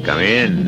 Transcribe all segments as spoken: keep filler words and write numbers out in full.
Come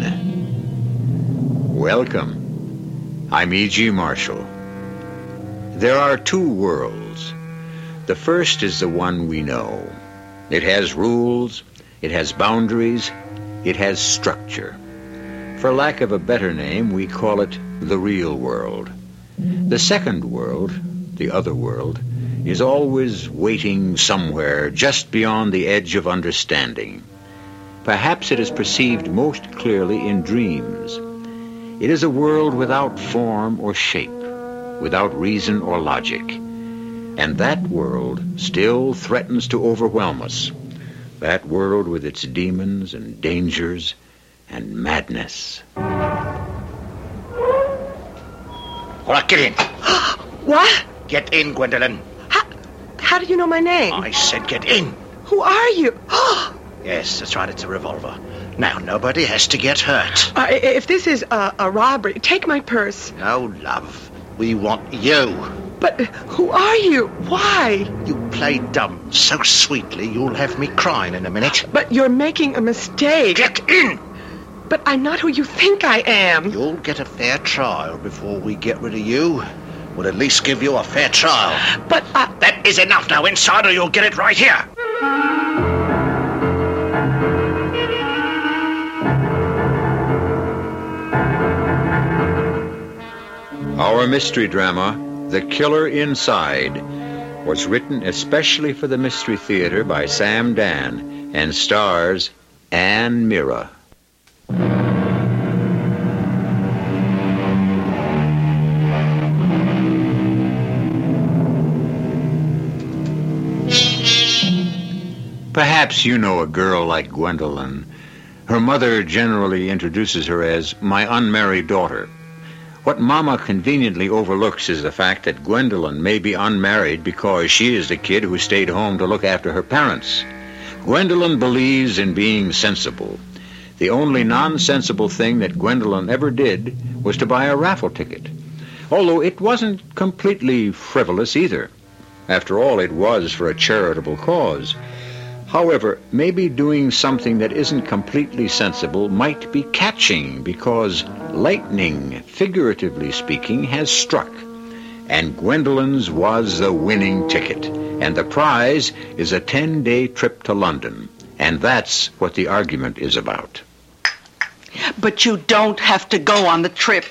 in. Welcome. I'm E G. Marshall. There are two worlds. The first is the one we know. It has rules, it has boundaries, it has structure. For lack of a better name, we call it the real world. The second world, the other world, is always waiting somewhere just beyond the edge of understanding. Perhaps it is perceived most clearly in dreams. It is a world without form or shape, without reason or logic. And that world still threatens to overwhelm us. That world with its demons and dangers and madness. All right, get in. What? Get in, Gwendolyn. How, how do you know my name? I said get in. Who are you? Yes, that's right, it's a revolver. Now, nobody has to get hurt. Uh, if this is a, a robbery, take my purse. No, love. We want you. But who are you? Why? You play dumb so sweetly you'll have me crying in a minute. But you're making a mistake. Get in! But I'm not who you think I am. You'll get a fair trial before we get rid of you. We'll at least give you a fair trial. But I... That is enough now, inside, or you'll get it right here. Our mystery drama, The Killer Inside, was written especially for the Mystery Theater by Sam Dan and stars Anne Mira. Perhaps you know a girl like Gwendolyn. Her mother generally introduces her as my unmarried daughter. What Mama conveniently overlooks is the fact that Gwendolyn may be unmarried because she is the kid who stayed home to look after her parents. Gwendolyn believes in being sensible. The only nonsensible thing that Gwendolyn ever did was to buy a raffle ticket, although it wasn't completely frivolous either. After all, it was for a charitable cause. However, maybe doing something that isn't completely sensible might be catching because lightning, figuratively speaking, has struck. And Gwendolyn's was the winning ticket. And the prize is a ten-day trip to London. And that's what the argument is about. But you don't have to go on the trip.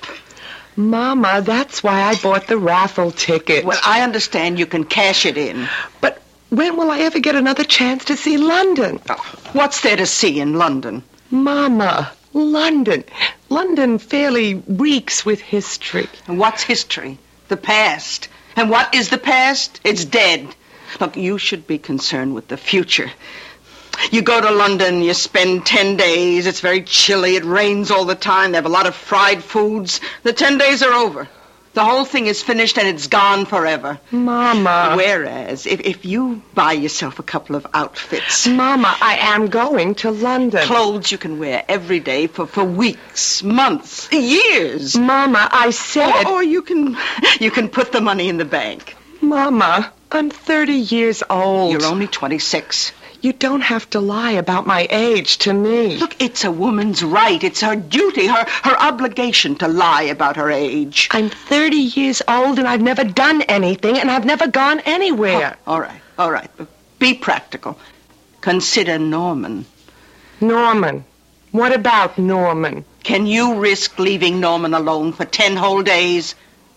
Mama, that's why I bought the raffle ticket. Well, I understand you can cash it in. But when will I ever get another chance to see London? Oh, what's there to see in London? Mama, London. London fairly reeks with history. And what's history? The past. And what is the past? It's dead. Look, you should be concerned with the future. You go to London, you spend ten days, it's very chilly, it rains all the time, they have a lot of fried foods. The ten days are over. The whole thing is finished and it's gone forever. Mama. Whereas, if, if you buy yourself a couple of outfits... Mama, I am going to London. Clothes you can wear every day for, for weeks, months, years. Mama, I said... Or, or you can you can put the money in the bank. Mama, I'm thirty years old. You're only twenty-six. You don't have to lie about my age to me. Look, it's a woman's right. It's her duty, her, her obligation to lie about her age. I'm thirty years old and I've never done anything and I've never gone anywhere. Oh, all right, all right. But be practical. Consider Norman. Norman? What about Norman? Can you risk leaving Norman alone for ten whole days?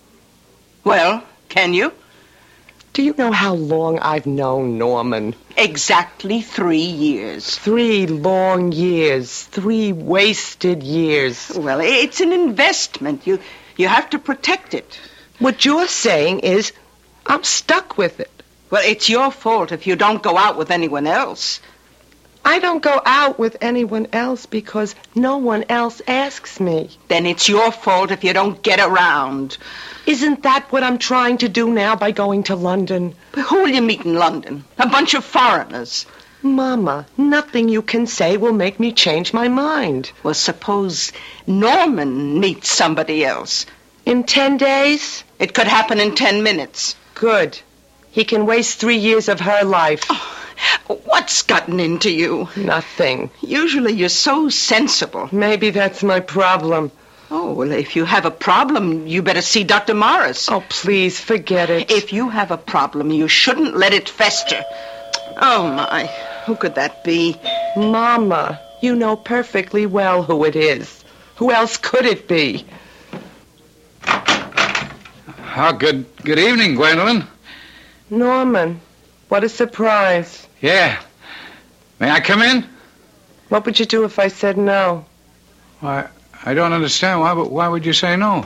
Well, can you? Do you know how long I've known Norman? Exactly three years. Three long years. Three wasted years. Well, it's an investment. You, you have to protect it. What you're saying is I'm stuck with it. Well, it's your fault if you don't go out with anyone else. I don't go out with anyone else because no one else asks me. Then it's your fault if you don't get around. Isn't that what I'm trying to do now by going to London? But who will you meet in London? A bunch of foreigners. Mama, nothing you can say will make me change my mind. Well, suppose Norman meets somebody else. In ten days? It could happen in ten minutes. Good. He can waste three years of her life. Oh, what What's gotten into you? Nothing. Usually you're so sensible. Maybe that's my problem. Oh, well, if you have a problem, you better see Doctor Morris. Oh, please, forget it. If you have a problem, you shouldn't let it fester. Oh, my. Who could that be? Mama, you know perfectly well who it is. Who else could it be? Oh, good, good evening, Gwendolyn. Norman, what a surprise. Yeah. May I come in? What would you do if I said no? Why, I don't understand. Why, would- why would you say no?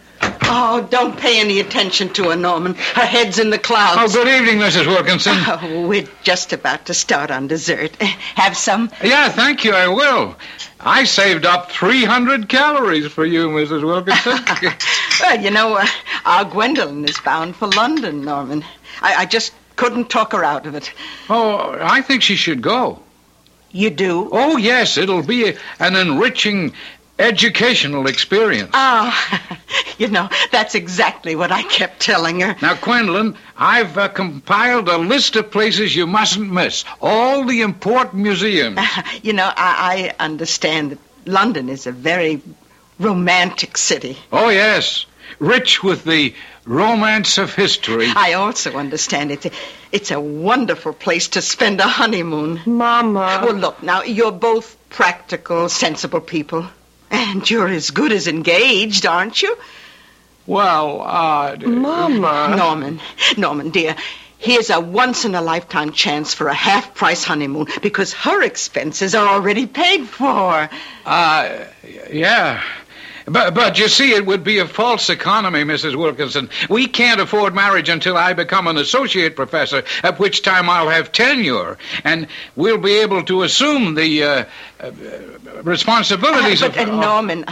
Oh, don't pay any attention to her, Norman. Her head's in the Oh, clouds. good evening, Missus Wilkinson. Oh, we're just about to start on dessert. Have some? Yeah, thank you, I will. I saved up three hundred calories for you, Missus Wilkinson. Well, you know, uh, our Gwendolyn is bound for London, Norman. I, I just couldn't talk her out of it. Oh, I think she should go. You do? Oh, yes, it'll be a, an enriching educational experience. Ah, you know, that's exactly what I kept telling her. Now, Gwendolyn, I've uh, compiled a list of places you mustn't miss. All the important museums. You know, I, I understand that London is a very romantic city. Oh, yes. Rich with the romance of history. I also understand it. It's a wonderful place to spend a honeymoon. Mama. Well, look, now, you're both practical, sensible people. And you're as good as engaged, aren't you? Well, uh... Mama. Norman, Norman, dear, here's a once-in-a-lifetime chance for a half-price honeymoon because her expenses are already paid for. Uh, yeah. But, but you see, it would be a false economy, Missus Wilkinson. We can't afford marriage until I become an associate professor, at which time I'll have tenure, and we'll be able to assume the uh, uh, responsibilities Uh, but, of... uh, Norman,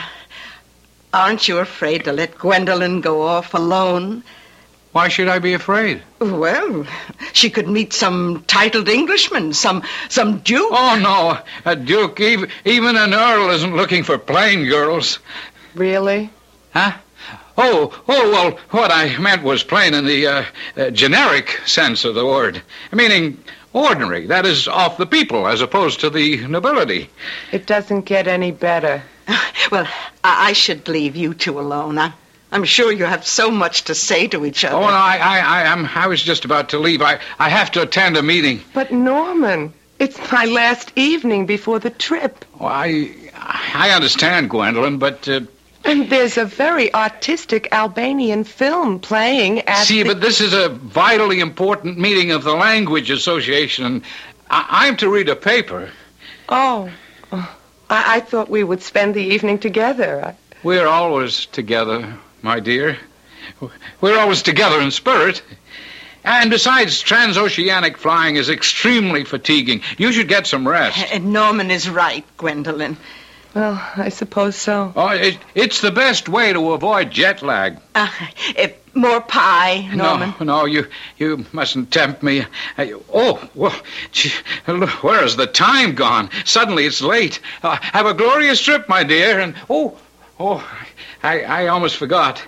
aren't you afraid to let Gwendolyn go off alone? Why should I be afraid? Well, she could meet some titled Englishman, some some duke. Oh, no, a duke, even, even an earl isn't looking for plain girls. Really? Huh? Oh, oh, well, what I meant was plain in the uh, uh, generic sense of the word, meaning ordinary, that is, off the people, as opposed to the nobility. It doesn't get any better. Well, I, I should leave you two alone. I, I'm sure you have so much to say to each other. Oh, no, I, I, I, I'm, I was just about to leave. I, I have to attend a meeting. But, Norman, it's my last evening before the trip. Oh, I, I understand, Gwendolyn, but... Uh, And there's a very artistic Albanian film playing at See, the... but this is a vitally important meeting of the Language Association, and I, I'm to read a paper. Oh. Oh. I, I thought we would spend the evening together. I... We're always together, my dear. We're always together in spirit. And besides, transoceanic flying is extremely fatiguing. You should get some rest. And Norman is right, Gwendolyn. Well, I suppose so. Oh, it, it's the best way to avoid jet lag. Uh, if more pie, Norman. No, no, you you mustn't tempt me. Uh, oh, well, gee, look, where has the time gone? Suddenly it's late. Uh, have a glorious trip, my dear. And oh, oh, I, I almost forgot.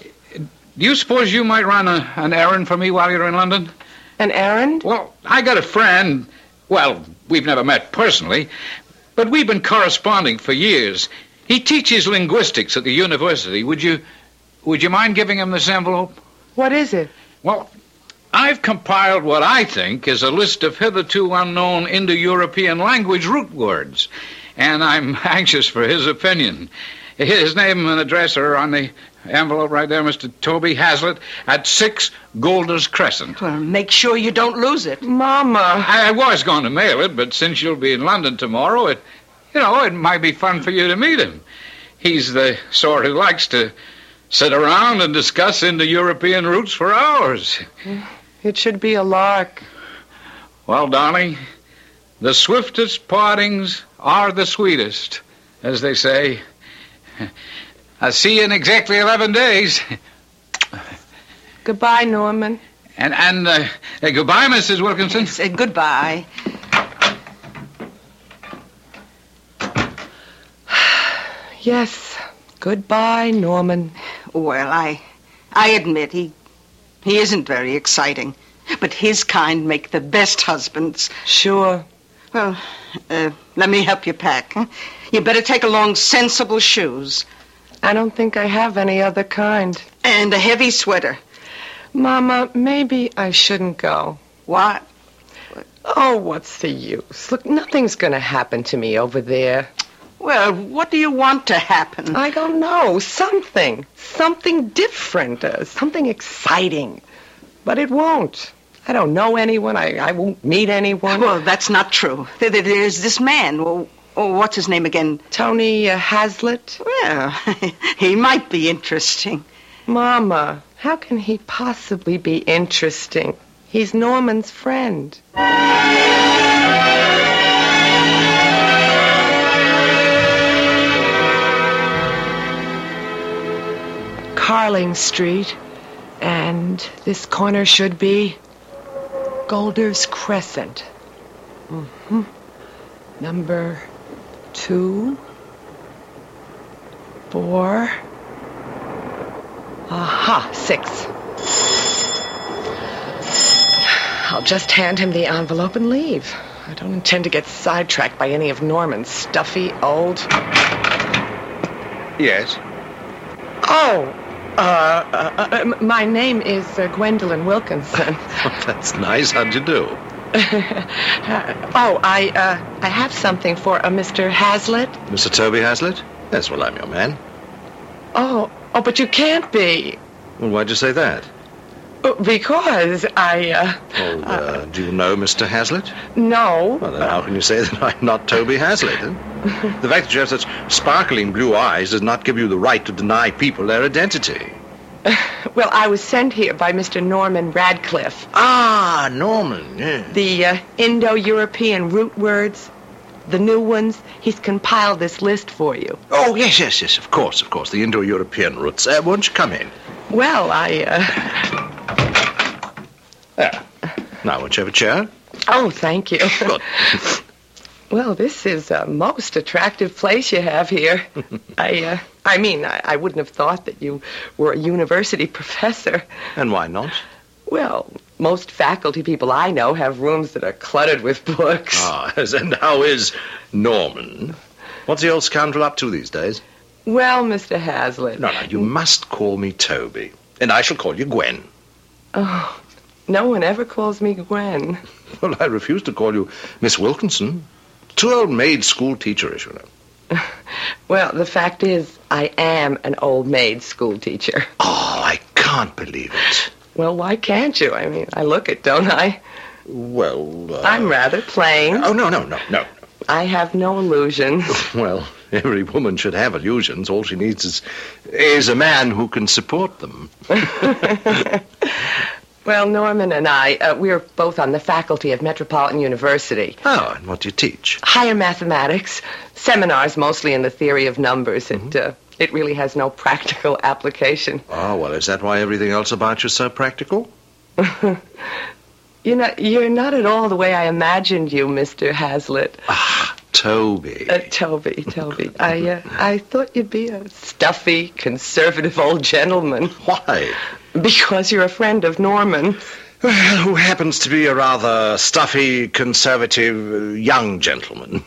Do you suppose you might run a, an errand for me while you're in London? An errand? Well, I got a friend. Well, we've never met personally, but we've been corresponding for years. He teaches linguistics at the university. Would you, would you mind giving him this envelope? What is it? Well, I've compiled what I think is a list of hitherto unknown Indo-European language root words, and I'm anxious for his opinion. His name and address are on the envelope right there, Mister Toby Hazlitt, at six Golders Crescent. Well, make sure you don't lose it. Mama. I, I was going to mail it, but since you'll be in London tomorrow, it, you know, it might be fun for you to meet him. He's the sort who likes to sit around and discuss Indo-European roots for hours. It should be a lark. Well, darling, the swiftest partings are the sweetest, as they say. I'll see you in exactly eleven days. Goodbye, Norman. And, and uh, uh, goodbye, Missus Wilkinson. Say goodbye. Yes. Goodbye, Norman. Well, I, I admit he, he isn't very exciting. But his kind make the best husbands. Sure. Well, uh, let me help you pack. Huh? You better take along sensible shoes. I don't think I have any other kind. And a heavy sweater. Mama, maybe I shouldn't go. What? Oh, what's the use? Look, nothing's going to happen to me over there. Well, what do you want to happen? I don't know. Something. Something different. Uh, something exciting. But it won't. I don't know anyone. I, I won't meet anyone. Well, that's not true. There, there- there's this man. Well, oh, what's his name again? Tony uh, Hazlitt? Well, he might be interesting. Mama, how can he possibly be interesting? He's Norman's friend. Carling Street, and this corner should be Golders Crescent. Mm-hmm. Number two, four, aha, six. I'll just hand him the envelope and leave. I don't intend to get sidetracked by any of Norman's stuffy old... Yes? Oh, uh, uh, uh my name is uh, Gwendolyn Wilkinson. That's nice. How'd you do? oh, I, uh, I have something for uh, Mister Hazlitt. Mister Toby Hazlitt? Yes, well, I'm your man. Oh, oh, but you can't be. Well, why'd you say that? Uh, Because I, uh... Well, uh, do you know Mister Hazlitt? No. Well, then how can you say that I'm not Toby Hazlitt? Huh? The fact that you have such sparkling blue eyes does not give you the right to deny people their identity. Well, I was sent here by Mister Norman Radcliffe. Ah, Norman, yeah. The uh, Indo-European root words, the new ones, he's compiled this list for you. Oh, yes, yes, yes, of course, of course, the Indo-European roots. Uh, won't you come in? Well, I, uh... There. Now, won't you have a chair? Oh, thank you. Good. Well, this is a most attractive place you have here. I, uh, I mean, I, I wouldn't have thought that you were a university professor. And why not? Well, most faculty people I know have rooms that are cluttered with books. Ah, and how is Norman? What's the old scoundrel up to these days? Well, Mister Hazlitt. No, no, you must call me Toby. And I shall call you Gwen. Oh, no one ever calls me Gwen. Well, I refuse to call you Miss Wilkinson. Too old maid school teacherish, you know. Well, the fact is, I am an old maid school teacher. Oh, I can't believe it. Well, why can't you? I mean, I look it, don't I? Well, uh... I'm rather plain. Oh, no, no, no, no. I have no illusions. Well, every woman should have illusions. All she needs is, is a man who can support them. Well, Norman and I, uh, we're both on the faculty of Metropolitan University. Oh, and what do you teach? Higher mathematics, seminars mostly in the theory of numbers. It, Mm-hmm. uh, it really has no practical application. Oh, well, is that why everything else about you is so practical? You know, you're not at all the way I imagined you, Mister Hazlitt. Ah, Toby. Uh, Toby, Toby. I, uh, I thought you'd be a stuffy, conservative old gentleman. Why? Because you're a friend of Norman. Well, who happens to be a rather stuffy, conservative, uh, young gentleman.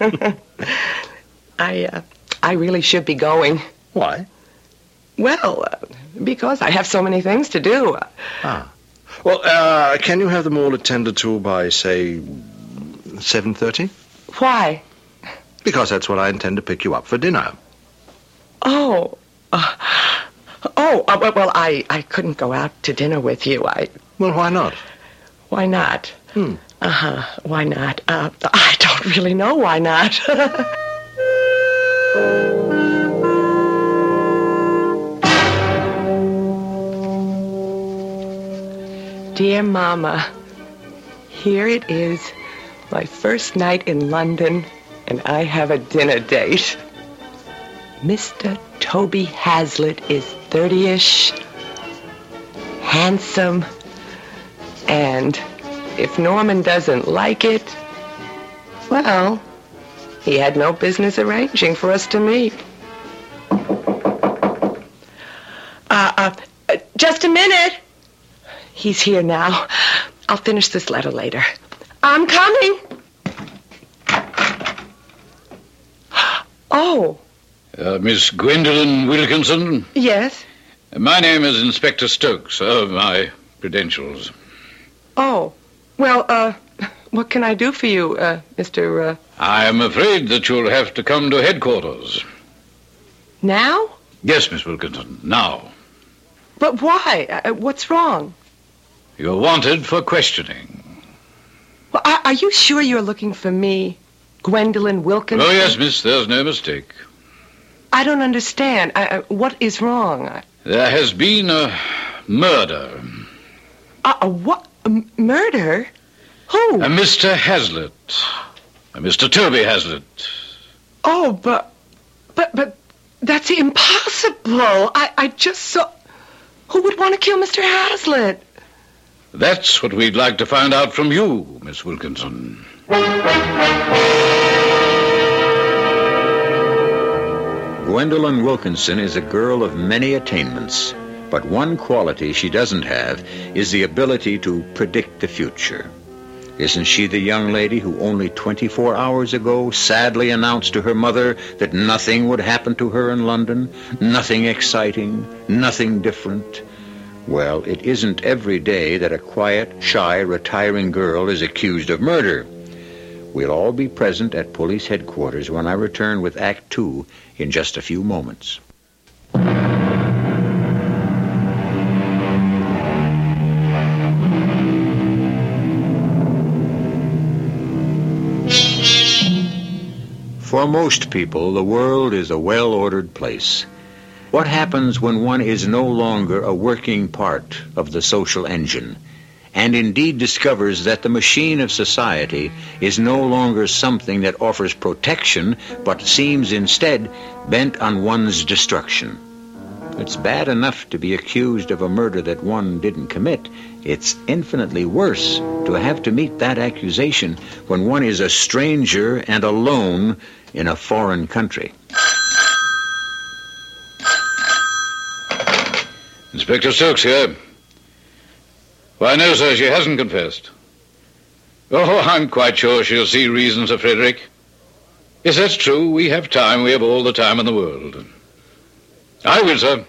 I, uh, I really should be going. Why? Well, uh, because I have so many things to do. Ah. Well, uh, can you have them all attended to by, say, seven thirty? Why? Because that's when I intend to pick you up for dinner. Oh. Uh, oh, uh, well, well, I, I couldn't go out to dinner with you. I... Well, why not? Why not? Hmm. Uh-huh. Why not? Uh, I don't really know why not. Dear Mama, here it is, my first night in London, and I have a dinner date. Mister Toby Hazlitt is thirty-ish, handsome, and if Norman doesn't like it, well, he had no business arranging for us to meet. Uh, uh, just a minute. He's here now. I'll finish this letter later. I'm coming. Oh. Uh, Miss Gwendolyn Wilkinson? Yes? My name is Inspector Stokes. Uh, my credentials. Oh. Well, uh, what can I do for you, uh, Mister Uh... I am afraid that you'll have to come to headquarters. Now? Yes, Miss Wilkinson, now. But why? Uh, what's wrong? You're wanted for questioning. Well, are, are you sure you're looking for me, Gwendolyn Wilkinson? Oh, yes, miss, there's no mistake. I don't understand. I, I, what is wrong? I... There has been a murder. Uh, a what? A m- murder? Who? A Mister Hazlitt. A Mister Toby Hazlitt. Oh, but... But, but... That's impossible. I, I just saw... Who would want to kill Mister Hazlitt? That's what we'd like to find out from you, Miss Wilkinson. Gwendolyn Wilkinson is a girl of many attainments, but one quality she doesn't have is the ability to predict the future. Isn't she the young lady who only twenty-four hours ago sadly announced to her mother that nothing would happen to her in London? Nothing exciting, nothing different? Well, it isn't every day that a quiet, shy, retiring girl is accused of murder. We'll all be present at police headquarters when I return with Act Two in just a few moments. For most people, the world is a well-ordered place. What happens when one is no longer a working part of the social engine, and indeed discovers that the machine of society is no longer something that offers protection, but seems instead bent on one's destruction? It's bad enough to be accused of a murder that one didn't commit. It's infinitely worse to have to meet that accusation when one is a stranger and alone in a foreign country. Inspector Stokes here. Why, no, sir, she hasn't confessed. Oh, I'm quite sure she'll see reason, Sir Frederick. Yes, that's true. We have time. We have all the time in the world. I will, sir.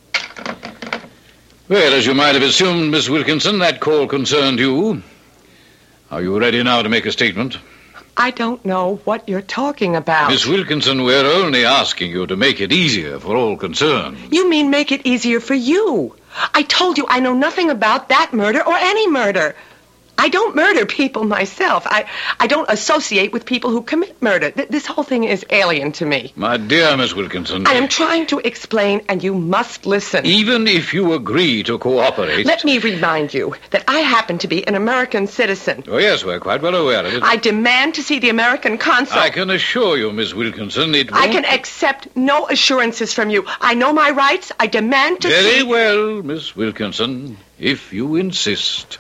Well, as you might have assumed, Miss Wilkinson, that call concerned you. Are you ready now to make a statement? I don't know what you're talking about. Miss Wilkinson, we're only asking you to make it easier for all concerned. You mean make it easier for you? I told you I know nothing about that murder or any murder. I don't murder people myself. I, I don't associate with people who commit murder. Th- this whole thing is alien to me. My dear Miss Wilkinson... I am trying to explain, and you must listen. Even if you agree to cooperate... Let me remind you that I happen to be an American citizen. Oh, yes, we're quite well aware of it. I demand to see the American consul. I can assure you, Miss Wilkinson, it won't... I can accept no assurances from you. I know my rights. I demand to Very see... Very well, Miss Wilkinson, if you insist.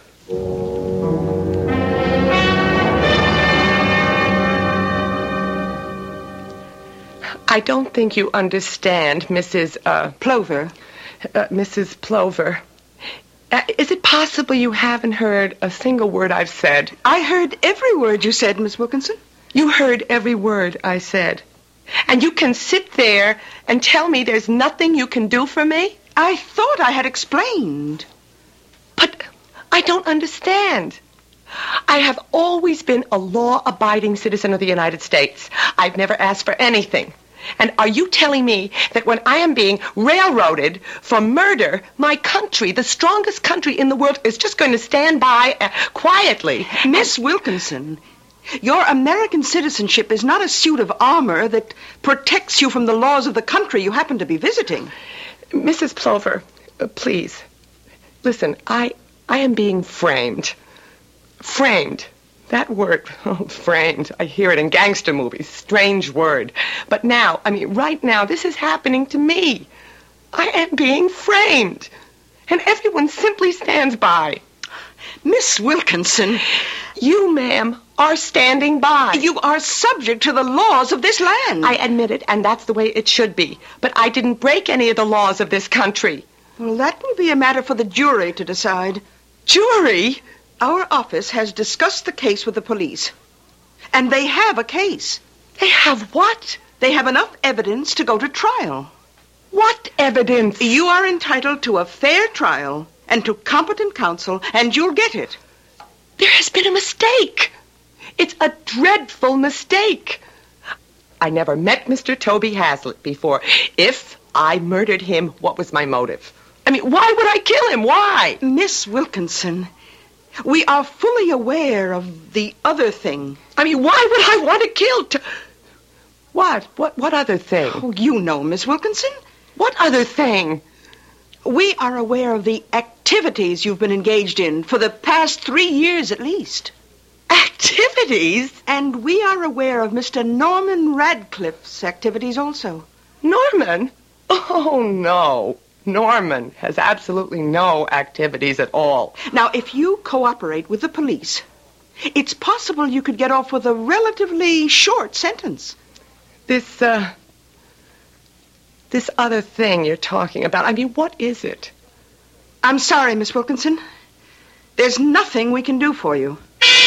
I don't think you understand, Missus Uh, Plover. Uh, Missus Plover. Uh, is it possible you haven't heard a single word I've said? I heard every word you said, Miss Wilkinson. You heard every word I said. And you can sit there and tell me there's nothing you can do for me? I thought I had explained. But I don't understand. I have always been a law-abiding citizen of the United States. I've never asked for anything. And are you telling me that when I am being railroaded for murder, my country, the strongest country in the world, is just going to stand by uh, quietly? Miss Wilkinson, your American citizenship is not a suit of armor that protects you from the laws of the country you happen to be visiting. Missus Plover, uh, please, listen, I, I am being framed. Framed. That word, oh, framed, I hear it in gangster movies. Strange word. But now, I mean, right now, this is happening to me. I am being framed. And everyone simply stands by. Miss Wilkinson. You, ma'am, are standing by. You are subject to the laws of this land. I admit it, and that's the way it should be. But I didn't break any of the laws of this country. Well, that will be a matter for the jury to decide. Jury? Our office has discussed the case with the police. And they have a case. They have what? They have enough evidence to go to trial. What evidence? You are entitled to a fair trial and to competent counsel, and you'll get it. There has been a mistake. It's a dreadful mistake. I never met Mister Toby Hazlitt before. If I murdered him, what was my motive? I mean, why would I kill him? Why? Miss Wilkinson, we are fully aware of the other thing. I mean, why would I want to kill... To- what? What? What other thing? Oh, you know, Miss Wilkinson. What other thing? We are aware of the activities you've been engaged in for the past three years at least. Activities? And we are aware of Mister Norman Radcliffe's activities also. Norman? Oh, no. Norman has absolutely no activities at all. Now, if you cooperate with the police, it's possible you could get off with a relatively short sentence. This, uh... This other thing you're talking about, I mean, what is it? I'm sorry, Miss Wilkinson. There's nothing we can do for you.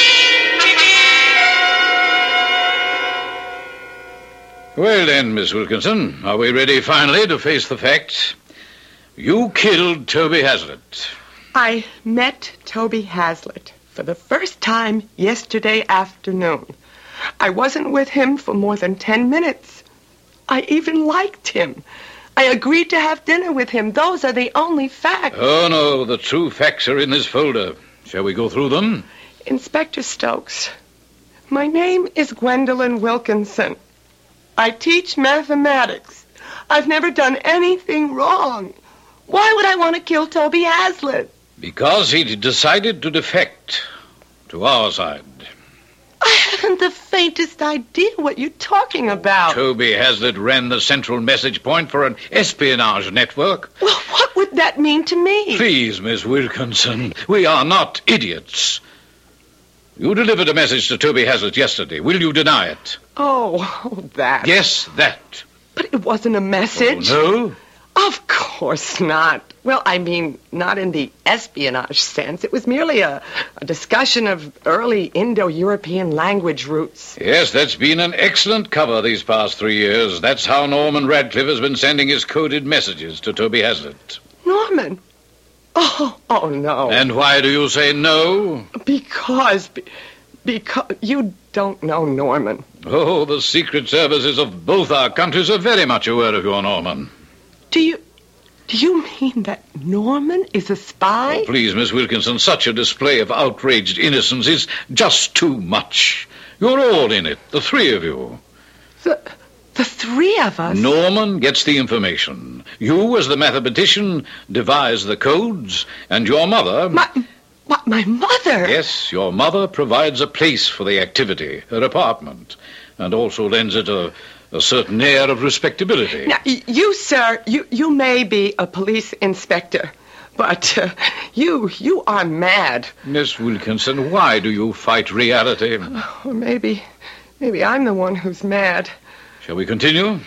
Well then, Miss Wilkinson, are we ready finally to face the facts? You killed Toby Hazlitt. I met Toby Hazlitt for the first time yesterday afternoon. I wasn't with him for more than ten minutes. I even liked him. I agreed to have dinner with him. Those are the only facts. Oh, no, the true facts are in this folder. Shall we go through them? Inspector Stokes, my name is Gwendolyn Wilkinson. I teach mathematics. I've never done anything wrong. Why would I want to kill Toby Hazlitt? Because he decided to defect to our side. I haven't the faintest idea what you're talking about. Toby Hazlitt ran the central message point for an espionage network. Well, what would that mean to me? Please, Miss Wilkinson, we are not idiots. You delivered a message to Toby Hazlitt yesterday. Will you deny it? Oh, oh, that. Yes, that. But it wasn't a message. Oh, no? Of course not. Well, I mean, not in the espionage sense. It was merely a, a discussion of early Indo-European language roots. Yes, that's been an excellent cover these past three years. That's how Norman Radcliffe has been sending his coded messages to Toby Hazlitt. Norman? Oh, oh, no. And why do you say no? Because, because you don't know Norman. Oh, the secret services of both our countries are very much aware of your Norman. Do you, do you mean that Norman is a spy? Oh, please, Miss Wilkinson, such a display of outraged innocence is just too much. You're all in it, the three of you. The, the three of us? Norman gets the information. You, as the mathematician, devise the codes, and your mother... My, my, my mother? Yes, your mother provides a place for the activity, her apartment, and also lends it a... a certain air of respectability. Now, you, sir, you, you may be a police inspector, but uh, you, you are mad. Miss Wilkinson, why do you fight reality? Or maybe, maybe I'm the one who's mad. Shall we continue?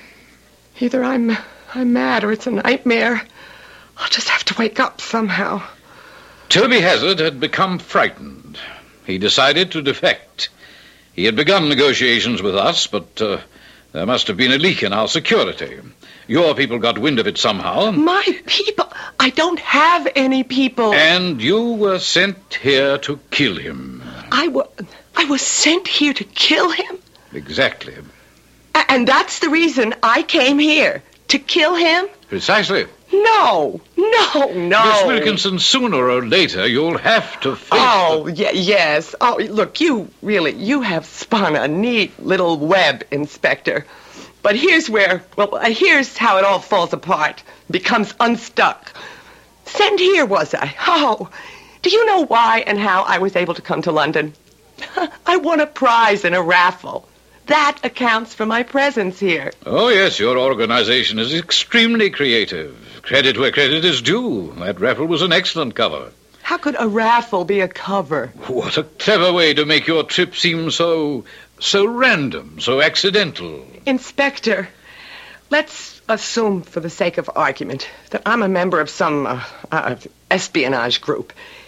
Either I'm, I'm mad or it's a nightmare. I'll just have to wake up somehow. Toby Hazlitt had become frightened. He decided to defect. He had begun negotiations with us, but... Uh, There must have been a leak in our security. Your people got wind of it somehow. My people? I don't have any people. And you were sent here to kill him. I, wa- I was sent here to kill him? Exactly. A- and that's the reason I came here, to kill him? Precisely. No, no, no. Miss Wilkinson, sooner or later you'll have to face... Oh, the... y- yes. Oh, look, you really, you have spun a neat little web, Inspector. But here's where, well, here's how it all falls apart, becomes unstuck. Sent here, was I? Oh, do you know why and how I was able to come to London? I won a prize in a raffle. That accounts for my presence here. Oh, yes, your organization is extremely creative. Credit where credit is due. That raffle was an excellent cover. How could a raffle be a cover? What a clever way to make your trip seem so... so random, so accidental. Inspector, let's assume for the sake of argument that I'm a member of some uh, uh, espionage group.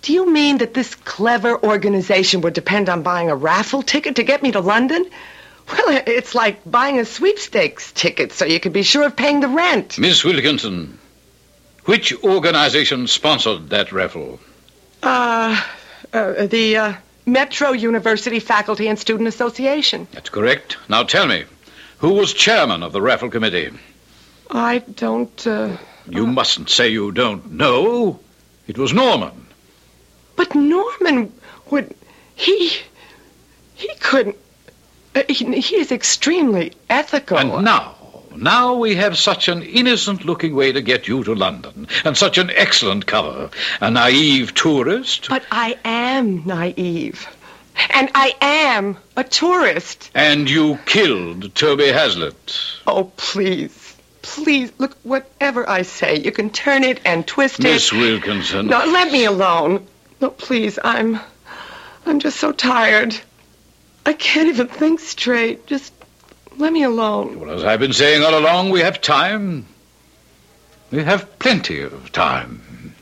Do you mean that this clever organization would depend on buying a raffle ticket to get me to London? Well, it's like buying a sweepstakes ticket so you could be sure of paying the rent. Miss Wilkinson, which organization sponsored that raffle? Uh, uh the uh, Metro University Faculty and Student Association. That's correct. Now tell me, who was chairman of the raffle committee? I don't, uh... You mustn't say you don't know. It was Norman. But Norman would... He... He couldn't... Uh, he, he is extremely ethical. And now, now we have such an innocent-looking way to get you to London, and such an excellent cover. A naive tourist. But I am naive. And I am a tourist. And you killed Toby Hazlitt. Oh, please. Please, look, whatever I say, you can turn it and twist it. Miss Wilkinson. No, let me alone. No, please, I'm... I'm just so tired. I can't even think straight. Just let me alone. Well, as I've been saying all along, we have time. We have plenty of time.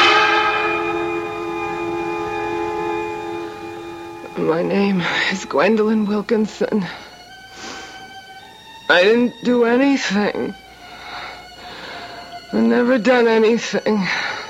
My name is Gwendolyn Wilkinson. I didn't do anything. I've never done anything.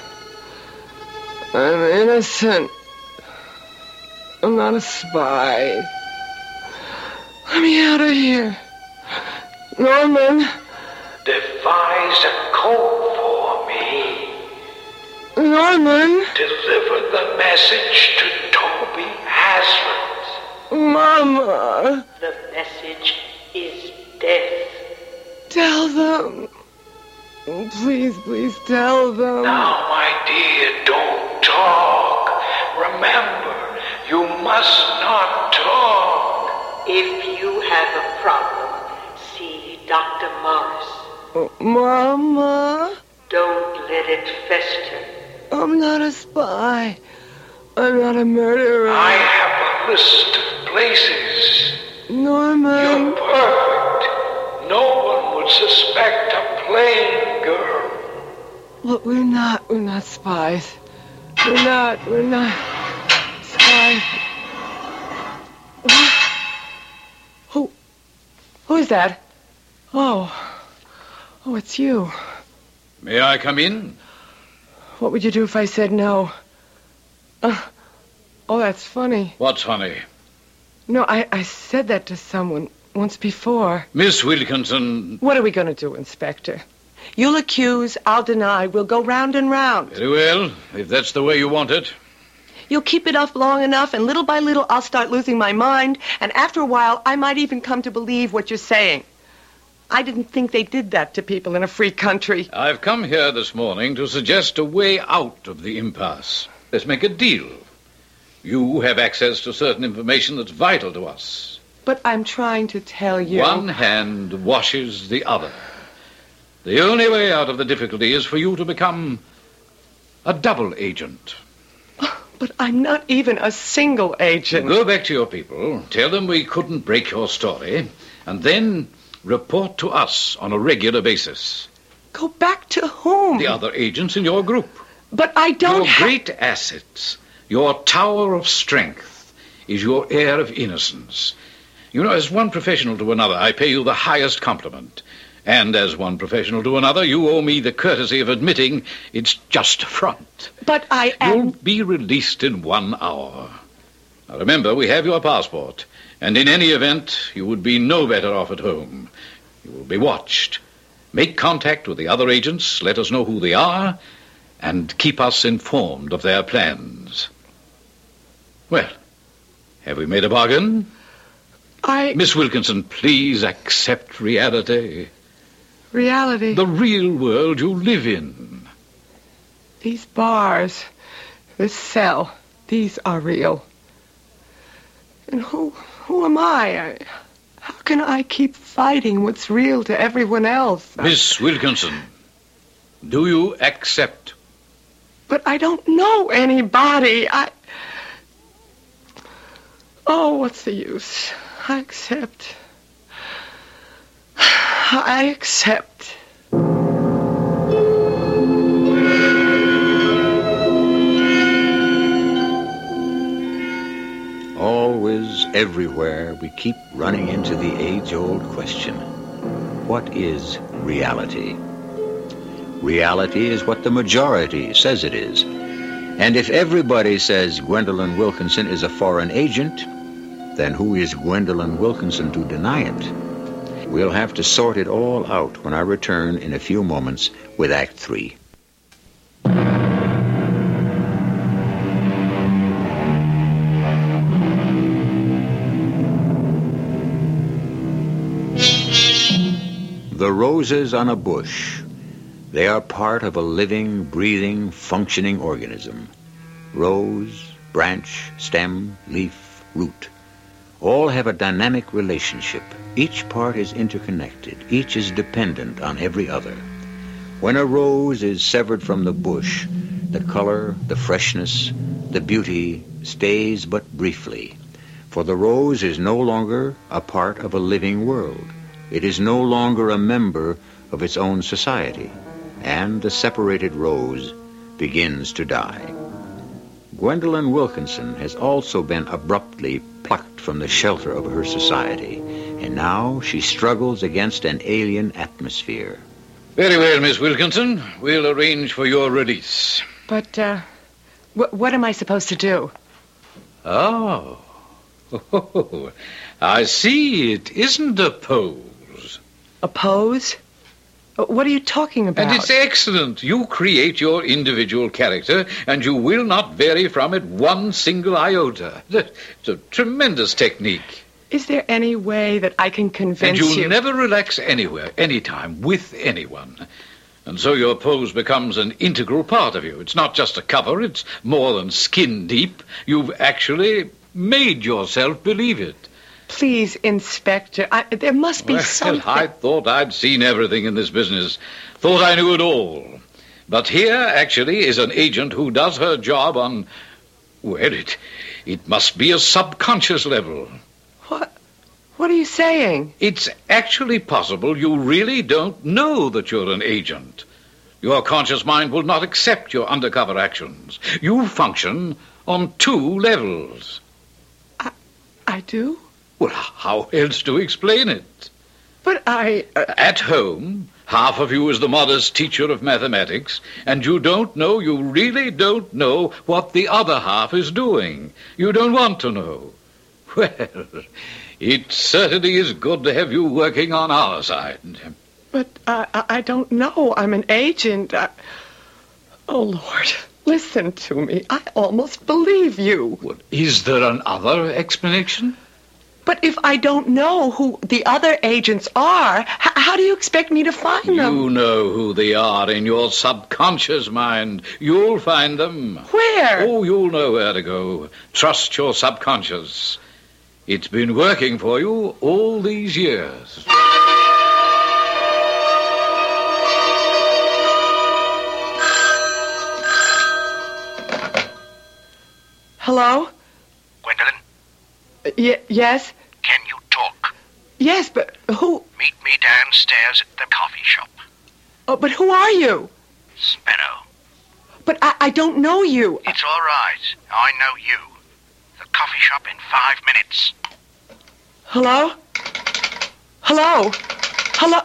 I'm innocent. I'm not a spy. Let me out of here. Norman. Devise a code for me. Norman. Deliver the message to Toby Hazlitt. Mama. The message is death. Tell them. Please, please tell them. Now, my dear, don't talk. Remember, you must not talk. If you have a problem, see Doctor Morris. Oh, Mama. Don't let it fester. I'm not a spy. I'm not a murderer. I have a list of places. Norman. You're perfect. No one would suspect a plain girl. Look, we're not, we're not spies. We're not, we're not spies. What? Who, who is that? Oh, oh, it's you. May I come in? What would you do if I said no? Uh, oh, that's funny. What's funny? No, I, I said that to someone once before. Miss Wilkinson. What are we going to do, Inspector? You'll accuse, I'll deny. We'll go round and round. Very well, if that's the way you want it. You'll keep it up long enough, and little by little, I'll start losing my mind. And after a while, I might even come to believe what you're saying. I didn't think they did that to people in a free country. I've come here this morning to suggest a way out of the impasse. Let's make a deal. You have access to certain information that's vital to us. But I'm trying to tell you... One hand washes the other. The only way out of the difficulty is for you to become a double agent. But I'm not even a single agent. Go back to your people, tell them we couldn't break your story, and then report to us on a regular basis. Go back to whom? The other agents in your group. But I don't Your ha- great assets, your tower of strength, is your air of innocence. You know, as one professional to another, I pay you the highest compliment. And as one professional to another, you owe me the courtesy of admitting it's just a front. But I am... You'll be released in one hour. Now remember, we have your passport. And in any event, you would be no better off at home. You will be watched. Make contact with the other agents, let us know who they are, and keep us informed of their plans. Well, have we made a bargain? I... Miss Wilkinson, please accept reality. Reality? The real world you live in. These bars, this cell, these are real. And who, who am I? I? How can I keep fighting what's real to everyone else? Miss Wilkinson, do you accept? But I don't know anybody. I... Oh, what's the use? I accept. I accept. everywhere, we keep running into the age-old question. What is reality? Reality is what the majority says it is. And if everybody says Gwendolyn Wilkinson is a foreign agent, then who is Gwendolyn Wilkinson to deny it? We'll have to sort it all out when I return in a few moments with Act Three. The roses on a bush. They are part of a living, breathing, functioning organism. Rose, branch, stem, leaf, root. All have a dynamic relationship. Each part is interconnected. Each is dependent on every other. When a rose is severed from the bush, the color, the freshness, the beauty stays but briefly. For the rose is no longer a part of a living world. It is no longer a member of its own society, and the separated rose begins to die. Gwendolyn Wilkinson has also been abruptly plucked from the shelter of her society, and now she struggles against an alien atmosphere. Very well, Miss Wilkinson. We'll arrange for your release. But, uh, wh- what am I supposed to do? Oh. Oh, I see. It isn't a pose. A pose? What are you talking about? And it's excellent. You create your individual character, and you will not vary from it one single iota. It's a tremendous technique. Is there any way that I can convince you? you... And you'll never relax anywhere, anytime, with anyone. And so your pose becomes an integral part of you. It's not just a cover. It's more than skin deep. You've actually made yourself believe it. Please, Inspector, I, there must be well, something... I thought I'd seen everything in this business. Thought I knew it all. But here, actually, is an agent who does her job on... Well, it, it must be a subconscious level. What? What are you saying? It's actually possible you really don't know that you're an agent. Your conscious mind will not accept your undercover actions. You function on two levels. I, I do? Well, how else to explain it? But I... Uh... At home, half of you is the modest teacher of mathematics, and you don't know, you really don't know what the other half is doing. You don't want to know. Well, it certainly is good to have you working on our side. But uh, I don't know. I'm an agent. I... Oh, Lord, listen to me. I almost believe you. Well, is there another explanation? But if I don't know who the other agents are, h- how do you expect me to find them? You know who they are in your subconscious mind. You'll find them. Where? Oh, you'll know where to go. Trust your subconscious. It's been working for you all these years. Hello? Gwendolyn? Uh, y- yes? Can you talk? Yes, but who... Meet me downstairs at the coffee shop. Oh, but who are you? Sparrow. But I, I don't know you. It's all right. I know you. The coffee shop in five minutes. Hello? Hello? Hello?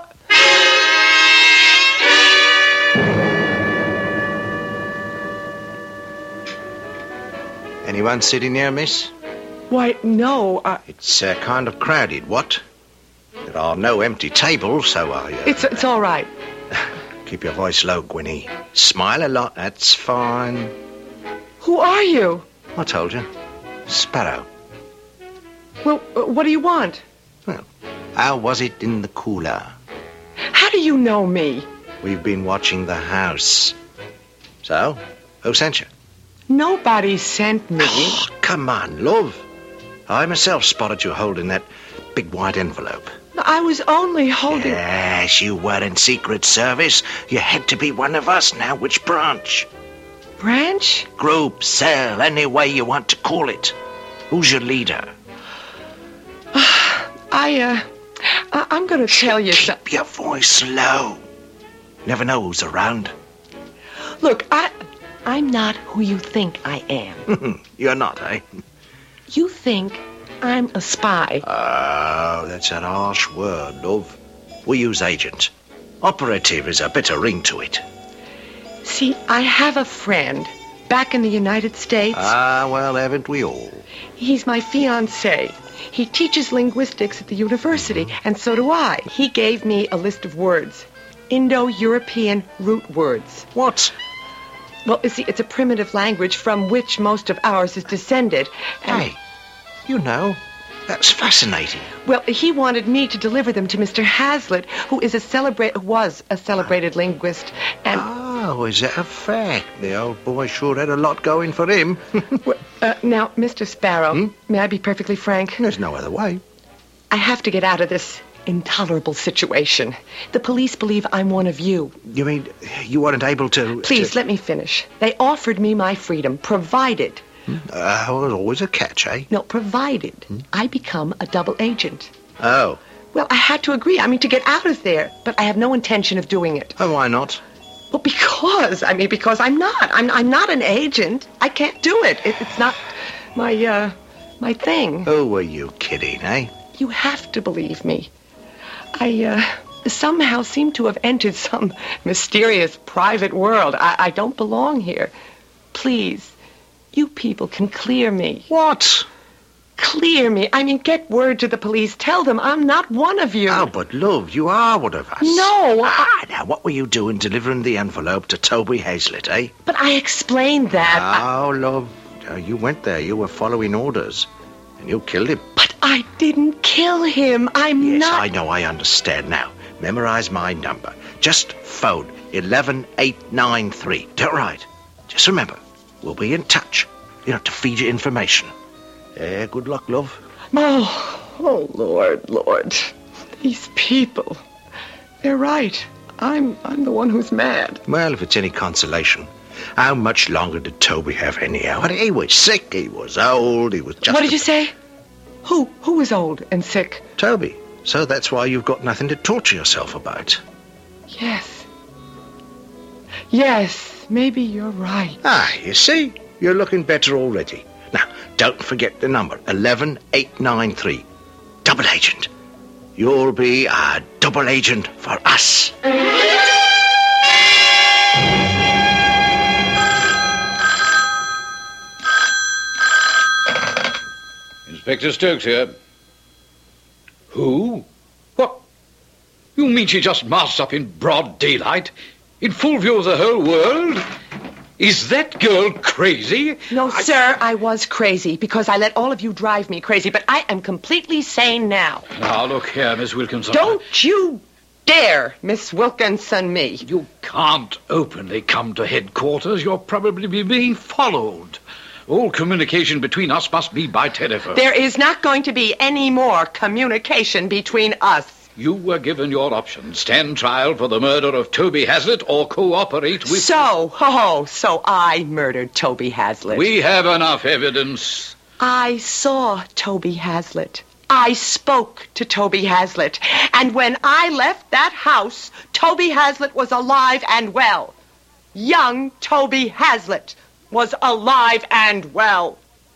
Anyone sitting there, miss? Why, no, I... It's uh, kind of crowded, what? There are no empty tables, so I... Uh... It's, it's all right. Keep your voice low, Gwynnie. Smile a lot, that's fine. Who are you? I told you. Sparrow. Well, uh, what do you want? Well, how was it in the cooler? How do you know me? We've been watching the house. So, who sent you? Nobody sent me. Oh, come on, love. I myself spotted you holding that big white envelope. I was only holding... Yes, you were in Secret Service. You had to be one of us. Now, which branch? Branch? Group, cell, any way you want to call it. Who's your leader? I, uh... I- I'm gonna tell you Keep something. your voice low. Never know who's around. Look, I... I'm not who you think I am. You're not, eh? You think I'm a spy. Oh, that's a harsh word, love. We use agent. Operative is a better ring to it. See, I have a friend back in the United States. Ah, well, haven't we all? He's my fiancé. He teaches linguistics at the university, and so do I. He gave me a list of words. Indo-European root words. What? Well, you see, it's a primitive language from which most of ours is descended. And, Hey, you know, that's fascinating. well, he wanted me to deliver them to Mister Hazlitt, who is a celebrate was a celebrated linguist. And Oh, is that a fact? The old boy sure had a lot going for him. Well, uh, now, Mister Sparrow, Hmm? may I be perfectly frank? There's no other way. I have to get out of this intolerable situation. The police believe I'm one of you. You mean you weren't able to... Please, to... let me finish. They offered me my freedom, provided, Uh, well, there's always a catch, eh? no, provided I become a double agent. Oh. Well, I had to agree, I mean, to get out of there, but I have no intention of doing it. Oh, why not? Well, because, I mean, because I'm not. I'm, I'm not an agent. I can't do it. it it's not my, uh, my thing. Who were you kidding, eh? You have to believe me. I, uh, somehow seem to have entered some mysterious private world. I, I don't belong here. Please, you people can clear me. What? Clear me. I mean, get word to the police. Tell them I'm not one of you. Oh, but love, you are one of us. No, Ah, now, what were you doing delivering the envelope to Toby Hazlitt, eh? But I explained that. I- Oh, love, uh, you went there. You were following orders. And you killed him. but I didn't kill him. I'm Yes, not. I know, I understand now. Memorize my number. Just phone eleven eight nine three. Do it right. Just remember, we'll be in touch. You know, to feed you information. Yeah, good luck, love. Oh, oh, Lord, Lord. These people. They're right. I'm, I'm the one who's mad. Well, if it's any consolation, how much longer did Toby have anyhow? He was sick, he was old, he was just... What did a- you say? Who? Who is old and sick? Toby. So that's why you've got nothing to torture yourself about. Yes. Yes, maybe you're right. Ah, you see? You're looking better already. Now, don't forget the number, eleven eight nine three. Double agent. You'll be a double agent for us. Inspector Stokes here. Who? What? You mean she just marched up in broad daylight? In full view of the whole world? Is that girl crazy? No, sir, I was crazy because I let all of you drive me crazy, but I am completely sane now. Now, look here, Miss Wilkinson. Don't you dare, Miss Wilkinson, me. You can't openly come to headquarters. You're probably being followed. All communication between us must be by telephone. There is not going to be any more communication between us. You were given your option. Stand trial for the murder of Toby Hazlitt or cooperate with... So, oh, so I murdered Toby Hazlitt. We have enough evidence. I saw Toby Hazlitt. I spoke to Toby Hazlitt. And when I left that house, Toby Hazlitt was alive and well. Young Toby Hazlitt was alive and well.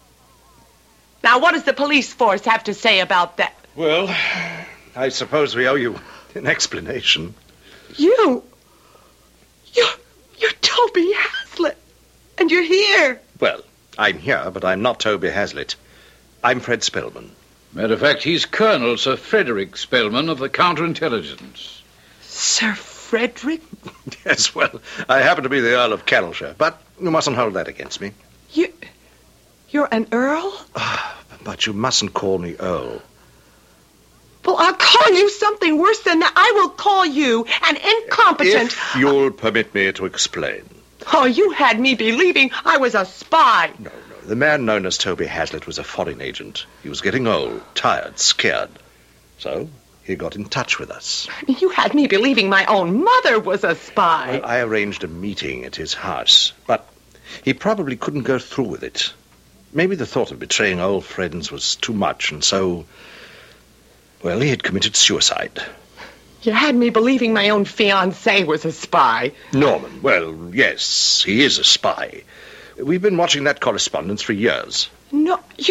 Now, what does the police force have to say about that? Well, I suppose we owe you an explanation. You, you're, you're Toby Hazlitt, and you're here. Well, I'm here, but I'm not Toby Hazlitt. I'm Fred Spellman. Matter of fact, he's Colonel Sir Frederick Spellman of the Counterintelligence. Sir Frederick? Yes, well, I happen to be the Earl of Carrollshire, but you mustn't hold that against me. You, you're an earl? But you mustn't call me Earl. Well, I'll call you something worse than that. I will call you an incompetent... If you'll permit me to explain. Oh, you had me believing I was a spy. No, no. The man known as Toby Hazlitt was a foreign agent. He was getting old, tired, scared. So he got in touch with us. You had me believing my own mother was a spy. Well, I arranged a meeting at his house, but he probably couldn't go through with it. Maybe the thought of betraying old friends was too much, and so... Well, he had committed suicide. You had me believing my own fiancé was a spy. Norman, well, yes, he is a spy. We've been watching that correspondence for years. No, you...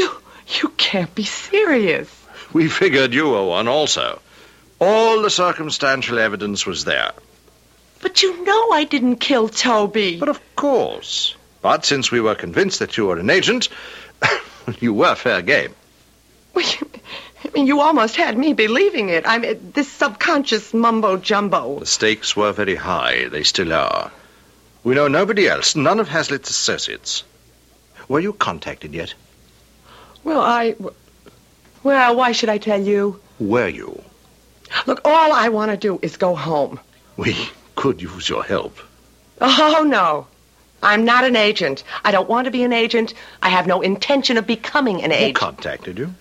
You can't be serious. We figured you were one also. All the circumstantial evidence was there. But you know I didn't kill Toby. But of course. But since we were convinced that you were an agent, you were fair game. Well, you, I mean, you almost had me believing it. I mean, this subconscious mumbo-jumbo. The stakes were very high. They still are. We know nobody else, none of Hazlitt's associates. Were you contacted yet? Well, I... Well, why should I tell you? Were you? Look, all I want to do is go home. We could use your help. Oh, no. I'm not an agent. I don't want to be an agent. I have no intention of becoming an agent. Who contacted you?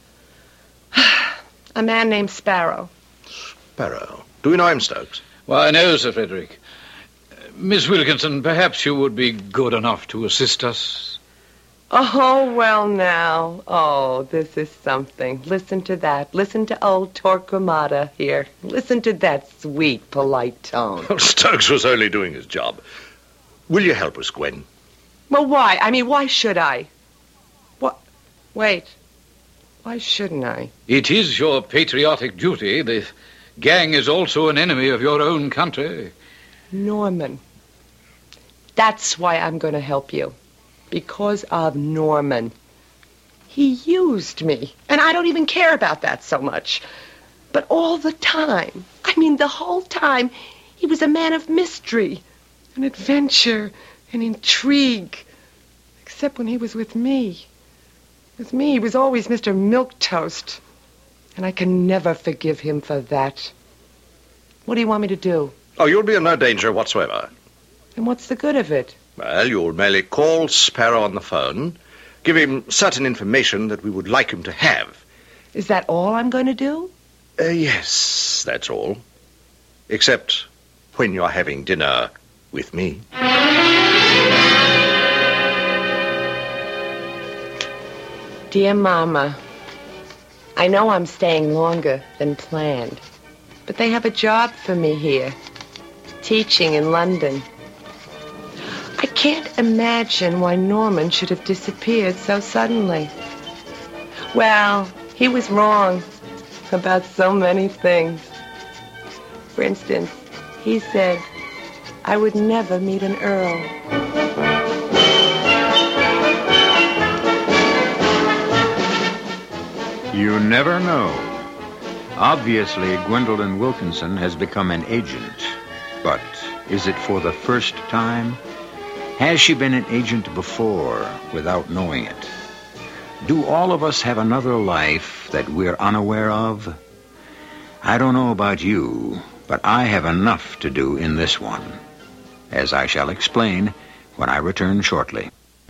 A man named Sparrow. Sparrow. Do we know him, Stokes? Why, no, Sir Frederick. Miss Wilkinson, perhaps you would be good enough to assist us. Oh, well, now. Oh, this is something. Listen to that. Listen to old Torquemada here. Listen to that sweet, polite tone. Well, Stokes was only doing his job. Will you help us, Gwen? Well, why? I mean, why should I? What? Wait. Why shouldn't I? It is your patriotic duty. The gang is also an enemy of your own country. Norman. That's why I'm going to help you. Because of Norman. He used me. And I don't even care about that so much. But all the time, I mean the whole time, he was a man of mystery and adventure and intrigue. Except when he was with me. With me, he was always Mister Milquetoast. And I can never forgive him for that. What do you want me to do? Oh, you'll be in no danger whatsoever. And what's the good of it? Well, you'll merely call Sparrow on the phone, give him certain information that we would like him to have. Is that all I'm going to do? Uh, yes, that's all. Except when you're having dinner with me. Dear Mama, I know I'm staying longer than planned, but they have a job for me here, teaching in London. I can't imagine why Norman should have disappeared so suddenly. Well, he was wrong about so many things. For instance, he said I would never meet an earl. You never know. Obviously, Gwendolyn Wilkinson has become an agent. But is it for the first time? Has she been an agent before without knowing it? Do all of us have another life that we're unaware of? I don't know about you, but I have enough to do in this one, as I shall explain when I return shortly.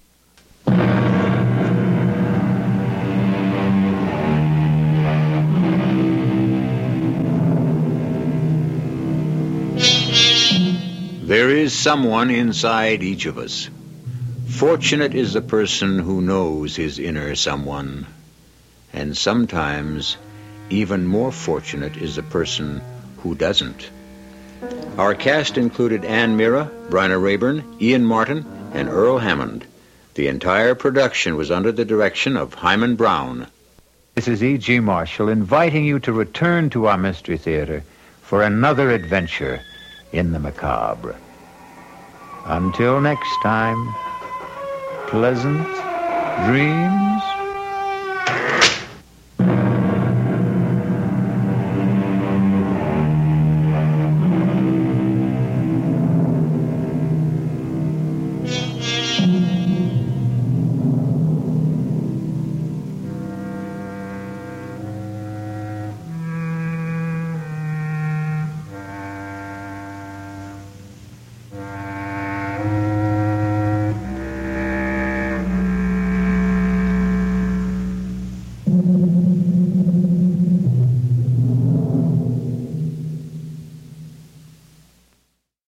There is someone inside each of us. Fortunate is the person who knows his inner someone. And sometimes, even more fortunate is the person who doesn't. Our cast included Ann Mira, Bryna Rayburn, Ian Martin, and Earl Hammond. The entire production was under the direction of Hyman Brown. This is E G. Marshall inviting you to return to our Mystery Theater for another adventure in the macabre. Until next time, pleasant dreams.